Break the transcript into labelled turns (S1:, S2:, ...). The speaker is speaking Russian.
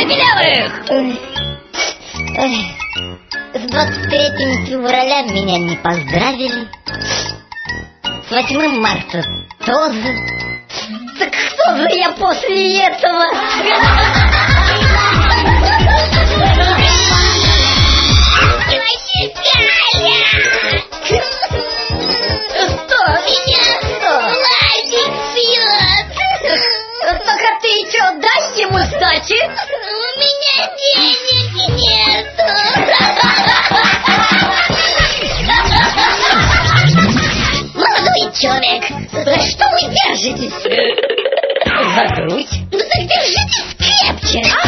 S1: юбилярах! С 23 февраля меня не поздравили. С 8 марта тоже. Так кто же я после этого? Что? Меня Владик пьет. Так а ты что, дашь ему сдачи? У меня денег нету. Молодой человек, за что вы держитесь? За грудь. Ну так держитесь крепче.